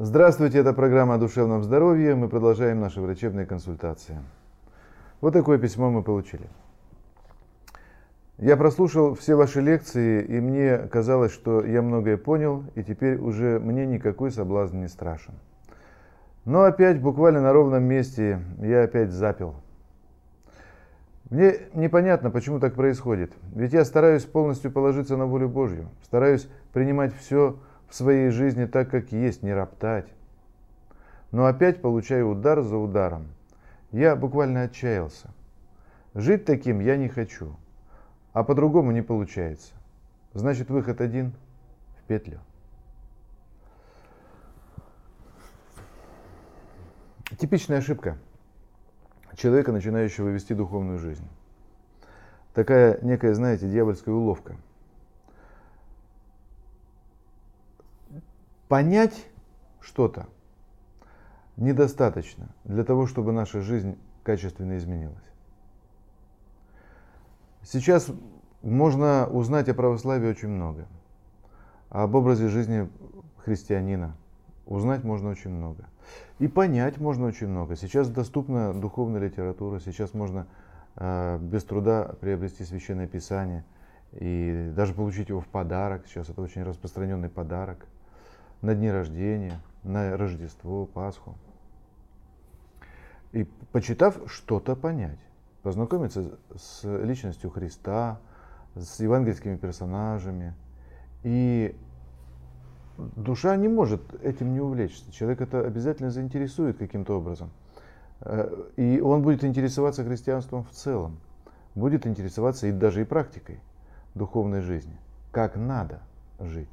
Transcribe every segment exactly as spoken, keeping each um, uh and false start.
Здравствуйте, это программа о душевном здоровье. Мы продолжаем наши врачебные консультации. Вот такое письмо мы получили. Я прослушал все ваши лекции, и мне казалось, что я многое понял, и теперь уже мне никакой соблазн не страшен. Но опять, буквально на ровном месте, я опять запил. Мне непонятно, почему так происходит. Ведь я стараюсь полностью положиться на волю Божью, стараюсь принимать все в своей жизни так, как есть, не роптать. Но опять получаю удар за ударом. Я буквально отчаялся. Жить таким я не хочу, а по-другому не получается. Значит, выход один – в петлю. Типичная ошибка человека, начинающего вести духовную жизнь. Такая некая, знаете, дьявольская уловка. Понять что-то недостаточно для того, чтобы наша жизнь качественно изменилась. Сейчас можно узнать о православии очень много. Об образе жизни христианина узнать можно очень много. И понять можно очень много. Сейчас доступна духовная литература, сейчас можно э, без труда приобрести Священное Писание и даже получить его в подарок. Сейчас это очень распространенный подарок. На дни рождения, на Рождество, Пасху. И почитав, что-то понять. Познакомиться с личностью Христа, с евангельскими персонажами. И душа не может этим не увлечься. Человек это обязательно заинтересует каким-то образом. И он будет интересоваться христианством в целом. Будет интересоваться и даже и практикой духовной жизни. Как надо жить.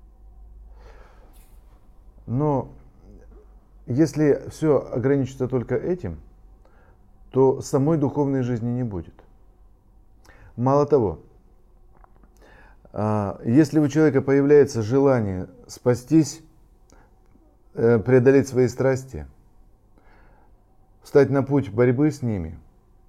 Но если все ограничится только этим, то самой духовной жизни не будет. Мало того, если у человека появляется желание спастись, преодолеть свои страсти, встать на путь борьбы с ними,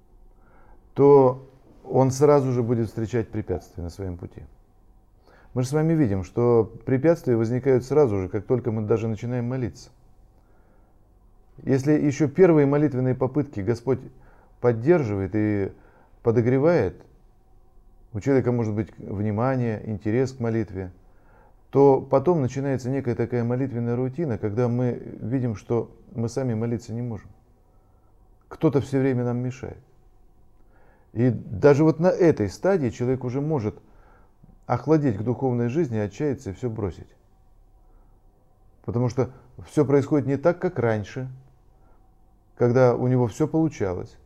то он сразу же будет встречать препятствия на своем пути. Мы же с вами видим, что препятствия возникают сразу же, как только мы даже начинаем молиться. Если еще первые молитвенные попытки Господь поддерживает и подогревает, у человека может быть внимание, интерес к молитве, то потом начинается некая такая молитвенная рутина, когда мы видим, что мы сами молиться не можем. Кто-то все время нам мешает. И даже вот на этой стадии человек уже может охладеть к духовной жизни, отчаяться и все бросить. Потому что все происходит не так, как раньше, когда у него все получалось.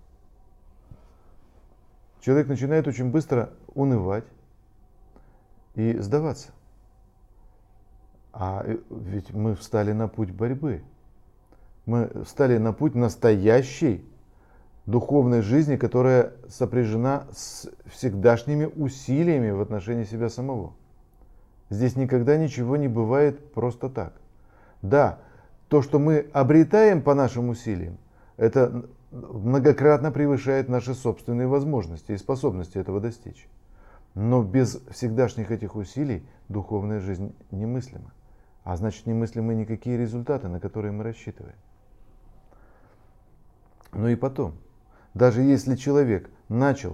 Человек начинает очень быстро унывать и сдаваться. А ведь мы встали на путь борьбы. Мы встали на путь настоящей духовной жизни, которая сопряжена с всегдашними усилиями в отношении себя самого. Здесь никогда ничего не бывает просто так. Да, то, что мы обретаем по нашим усилиям, это многократно превышает наши собственные возможности и способности этого достичь. Но без всегдашних этих усилий духовная жизнь немыслима. А значит, немыслимы никакие результаты, на которые мы рассчитываем. Ну и потом, даже если человек начал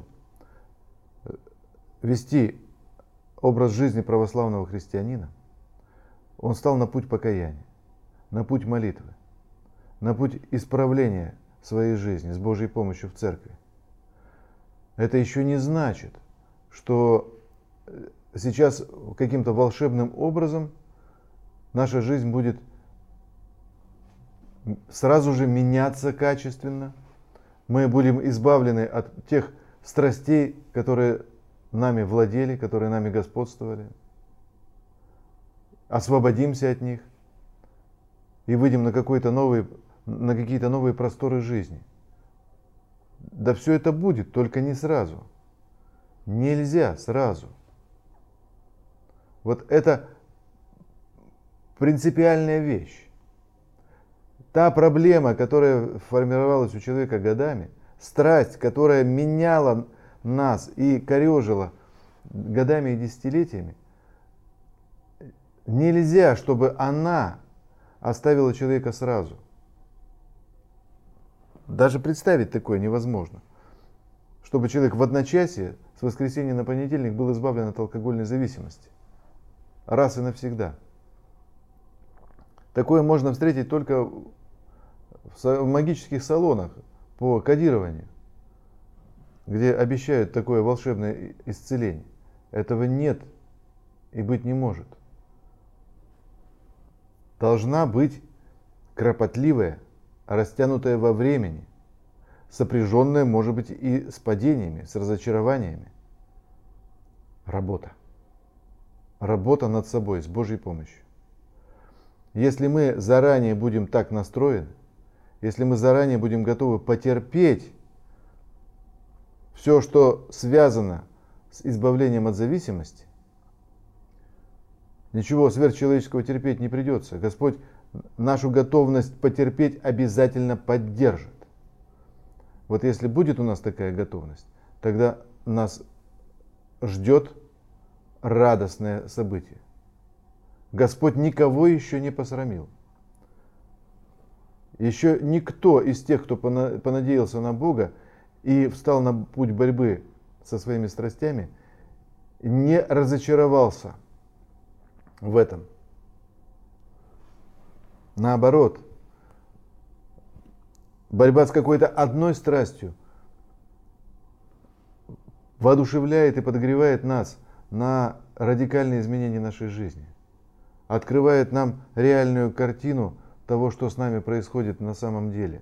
вести образ жизни православного христианина, он стал на путь покаяния, на путь молитвы, на путь исправления своей жизни с Божьей помощью в церкви. Это еще не значит, что сейчас каким-то волшебным образом наша жизнь будет сразу же меняться качественно. Мы будем избавлены от тех страстей, которые нами владели, которые нами господствовали. Освободимся от них и выйдем на, какой-то новый, на какие-то новые просторы жизни. Да все это будет, только не сразу. Нельзя сразу. Вот это принципиальная вещь. Та проблема, которая формировалась у человека годами, страсть, которая меняла нас и корежила годами и десятилетиями, нельзя, чтобы она оставила человека сразу. Даже представить такое невозможно. Чтобы человек в одночасье с воскресенья на понедельник был избавлен от алкогольной зависимости. Раз и навсегда. Такое можно встретить только в магических салонах по кодированию, где обещают такое волшебное исцеление. Этого нет и быть не может. Должна быть кропотливая, растянутая во времени, сопряженная, может быть, и с падениями, с разочарованиями. Работа. Работа над собой с Божьей помощью. Если мы заранее будем так настроены, если мы заранее будем готовы потерпеть все, что связано с избавлением от зависимости, ничего сверхчеловеческого терпеть не придется. Господь нашу готовность потерпеть обязательно поддержит. Вот если будет у нас такая готовность, тогда нас ждет радостное событие. Господь никого еще не посрамил. Еще никто из тех, кто понадеялся на Бога и встал на путь борьбы со своими страстями, не разочаровался в этом. Наоборот, борьба с какой-то одной страстью воодушевляет и подогревает нас на радикальные изменения нашей жизни. Открывает нам реальную картину того, что с нами происходит на самом деле.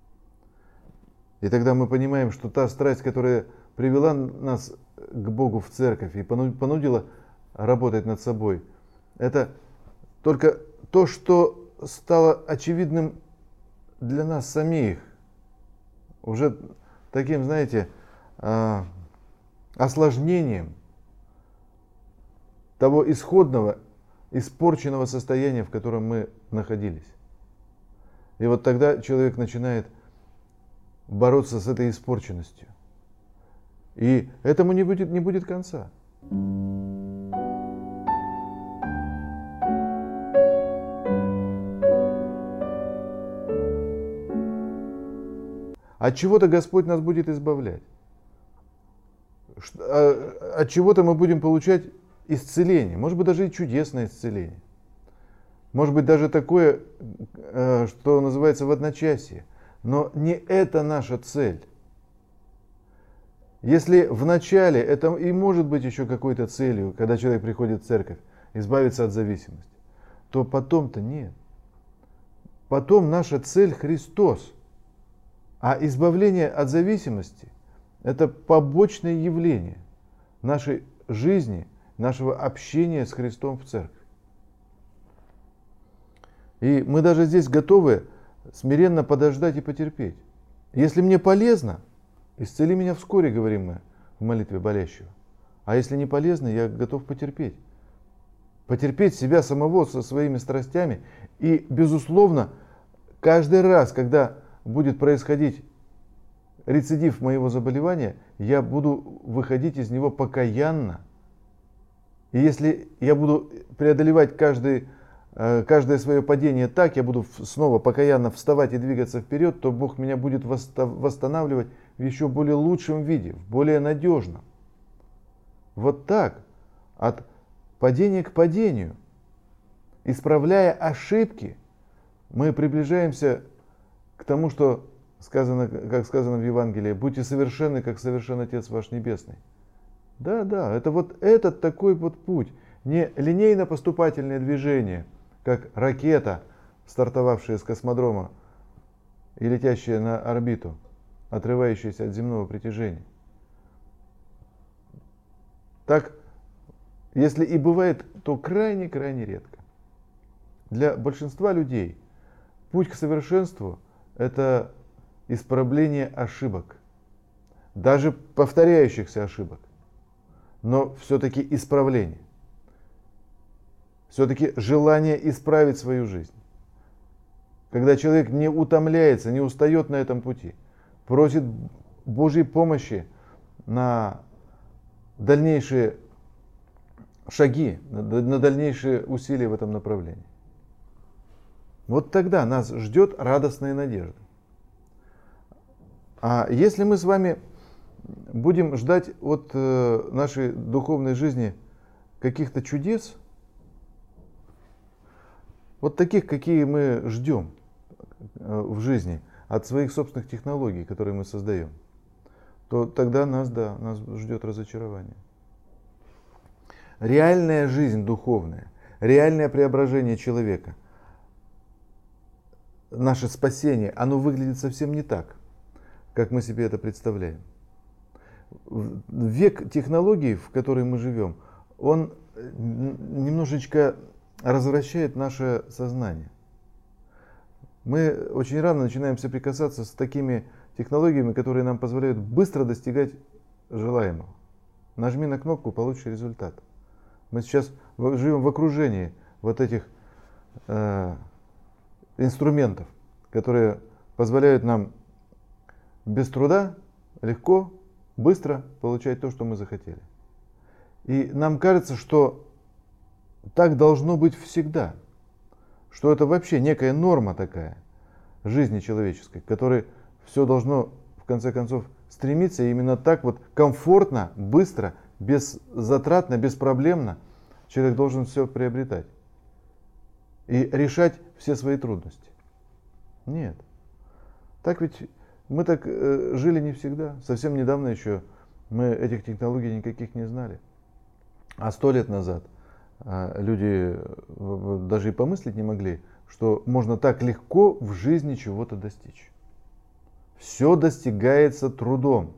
И тогда мы понимаем, что та страсть, которая привела нас к Богу в церковь и понудила работать над собой, это только то, что стало очевидным для нас самих. Уже таким, знаете, осложнением того исходного, испорченного состояния, в котором мы находились. И вот тогда человек начинает бороться с этой испорченностью. И этому не будет, не будет конца. От чего-то Господь нас будет избавлять. От чего-то мы будем получать исцеление. Может быть, даже и чудесное исцеление. Может быть, даже такое, что называется в одночасье. Но не это наша цель. Если в начале это и может быть еще какой-то целью, когда человек приходит в церковь, избавиться от зависимости, то потом-то нет. Потом наша цель Христос. А избавление от зависимости – это побочное явление нашей жизни, нашего общения с Христом в церкви. И мы даже здесь готовы смиренно подождать и потерпеть. Если мне полезно, исцели меня вскоре, говорим мы в молитве болящего. А если не полезно, я готов потерпеть. Потерпеть себя самого со своими страстями. И, безусловно, каждый раз, когда будет происходить рецидив моего заболевания, я буду выходить из него покаянно. И если я буду преодолевать каждый, каждое свое падение так, я буду снова покаянно вставать и двигаться вперед, то Бог меня будет восстанавливать в еще более лучшем виде, в более надежном. Вот так, от падения к падению, исправляя ошибки, мы приближаемся к тому, что сказано, как сказано в Евангелии: будьте совершенны, как совершен Отец ваш Небесный. Да, да, это вот этот такой вот путь. Не линейно-поступательное движение, как ракета, стартовавшая с космодрома и летящая на орбиту, отрывающаяся от земного притяжения. Так, если и бывает, то крайне-крайне редко. Для большинства людей путь к совершенству – это исправление ошибок, даже повторяющихся ошибок, но все-таки исправление, все-таки желание исправить свою жизнь. Когда человек не утомляется, не устает на этом пути, просит Божьей помощи на дальнейшие шаги, на дальнейшие усилия в этом направлении. Вот тогда нас ждет радостная надежда. А если мы с вами будем ждать от э, нашей духовной жизни каких-то чудес, вот таких, какие мы ждем э, в жизни от своих собственных технологий, которые мы создаем, то тогда нас, да, нас ждет разочарование. Реальная жизнь духовная, реальное преображение человека, наше спасение, оно выглядит совсем не так, как мы себе это представляем. Век технологий, в который мы живем, он немножечко развращает наше сознание. Мы очень рано начинаем соприкасаться с такими технологиями, которые нам позволяют быстро достигать желаемого. Нажми на кнопку, получишь результат. Мы сейчас живем в окружении вот этих э, инструментов, которые позволяют нам без труда, легко, быстро получать то, что мы захотели. И нам кажется, что так должно быть всегда, что это вообще некая норма такая жизни человеческой, к которой все должно в конце концов стремиться, и именно так вот комфортно, быстро, беззатратно, беспроблемно человек должен все приобретать и решать все свои трудности. Нет. Так ведь мы так э, жили не всегда. Совсем недавно еще мы этих технологий никаких не знали. А сто лет назад э, люди э, даже и помыслить не могли, что можно так легко в жизни чего-то достичь. Все достигается трудом.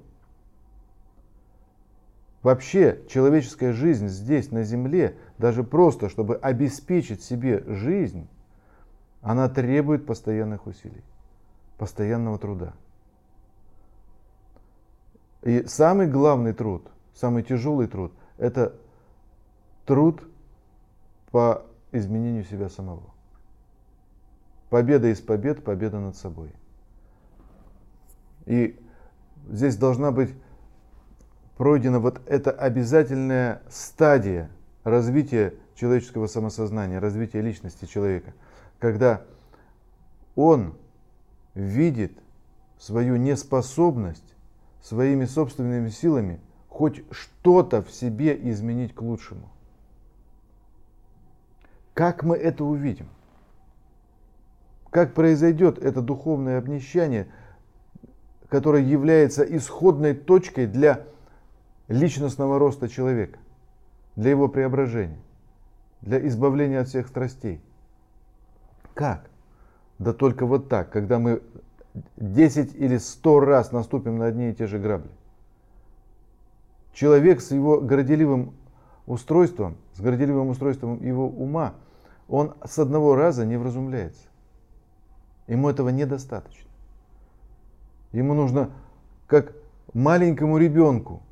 Вообще человеческая жизнь здесь, на земле, даже просто, чтобы обеспечить себе жизнь, она требует постоянных усилий, постоянного труда. И самый главный труд, самый тяжелый труд, это труд по изменению себя самого. Победа из побед, победа над собой. И здесь должна быть пройдена вот эта обязательная стадия развития человеческого самосознания, развития личности человека, когда он видит свою неспособность своими собственными силами хоть что-то в себе изменить к лучшему. Как мы это увидим? Как произойдет это духовное обнищание, которое является исходной точкой для личностного роста человека, для его преображения, для избавления от всех страстей? Как? Да только вот так, когда мы десять или сто раз наступим на одни и те же грабли. Человек с его горделивым устройством, с горделивым устройством его ума, он с одного раза не вразумляется. Ему этого недостаточно. Ему нужно, как маленькому ребенку,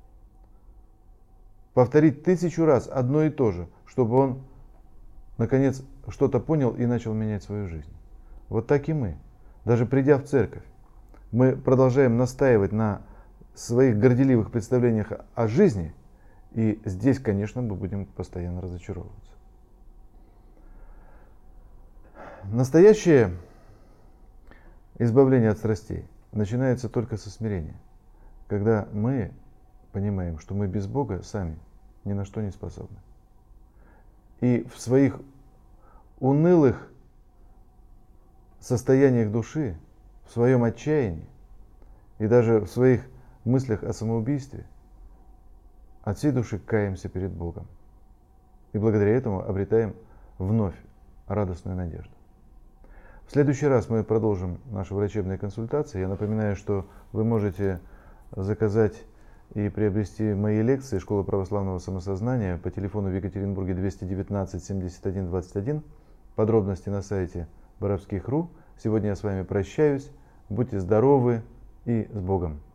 повторить тысячу раз одно и то же, чтобы он, наконец, что-то понял и начал менять свою жизнь. Вот так и мы. Даже придя в церковь, мы продолжаем настаивать на своих горделивых представлениях о жизни, и здесь, конечно, мы будем постоянно разочаровываться. Настоящее избавление от страстей начинается только со смирения, когда мы понимаем, что мы без Бога сами ни на что не способны. И в своих унылых состояниях души, в своем отчаянии и даже в своих мыслях о самоубийстве от всей души каемся перед Богом. И благодаря этому обретаем вновь радостную надежду. В следующий раз мы продолжим наши врачебные консультации. Я напоминаю, что вы можете заказать и приобрести мои лекции «Школа православного самосознания» по телефону в Екатеринбурге двести девятнадцать семьдесят один двадцать один. Подробности на сайте боровских точка ру. Сегодня я с вами прощаюсь. Будьте здоровы и с Богом.